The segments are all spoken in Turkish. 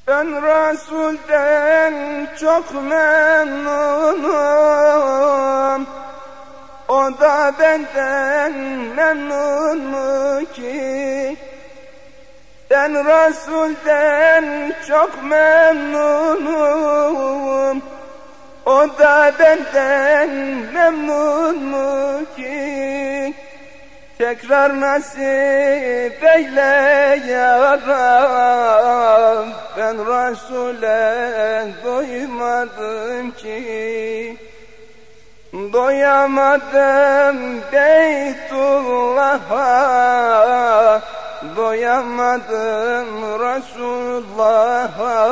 Ben Resul'den çok memnunum, o da benden memnun mu ki? Ben Resul'den çok memnunum, o da benden memnun mu ki? Tekrar nasip eyle ya Rab, ben Resul'e doymadım ki. Doyamadım Beytullah'a, doyamadım Resulullah'a.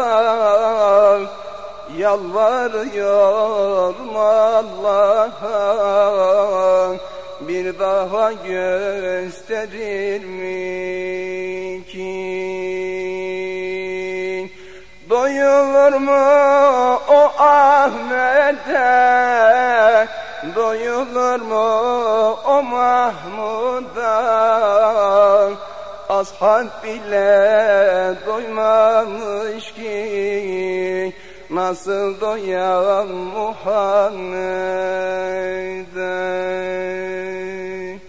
Yalvarıyorum Allah'a, bir daha gösterir mi ki? Doyulur mu o Ahmet'e, doyulur mu o Mahmud'a? Ashab bile doymamış ki, nasıl doyan Muhammed'e?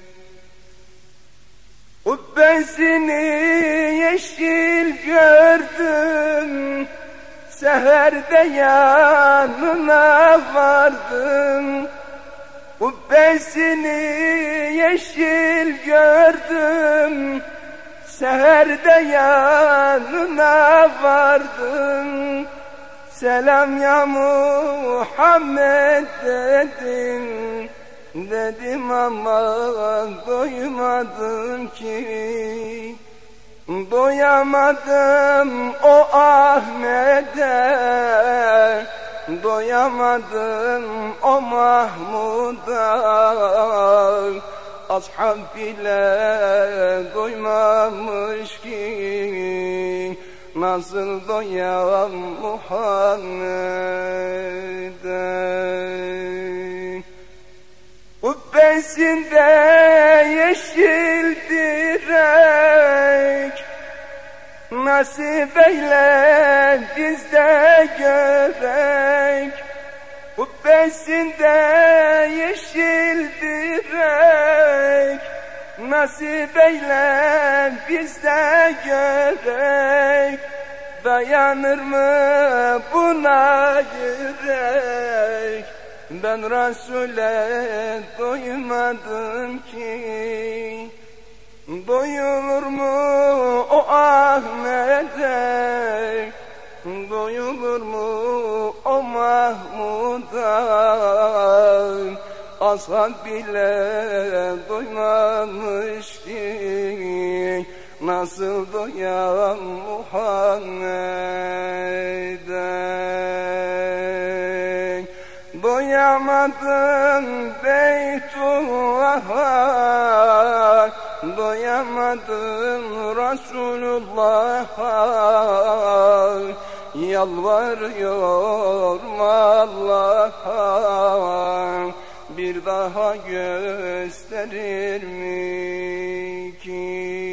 Kubbesini yeşil gördüm, seherde yanına vardım. Kubbesini yeşil gördüm, seherde yanına vardım. Selam ya Muhammed dedim, dedim ama doymadım ki. Doyamadım o Ahmet'e, doyamadım o Mahmud'a. Ashab bile doymamış ki, nasıl doyan Muhammed'e? Kubbesinde yeşil direk, nasip eyle biz de görek. Kubbesinde yeşil direk, nasip eyle biz de görek. Dayanır mı buna yürek? Ben Resul'e doymadım ki. Doyulur mu o Ahmet'e, doyulur mu o Mahmud'a? Ashab bile doymamış ki, nasıl doyan Muhammed'e? Doyamadım Beytullah'a, doyamadım Resulullah'a. Yalvarıyorum Allah'a, bir daha gösterir mi ki?